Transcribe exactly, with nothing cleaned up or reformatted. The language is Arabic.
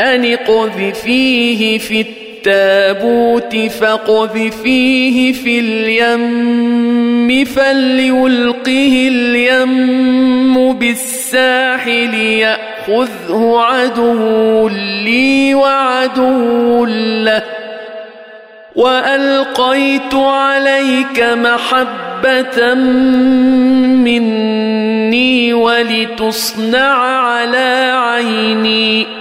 أن اقذفيه في التابوت فاقذفيه في اليم فليلقه اليم بالساحل يأخذه عدو لي وعدو له وألقيت عليك محبة مني ولتصنع على عيني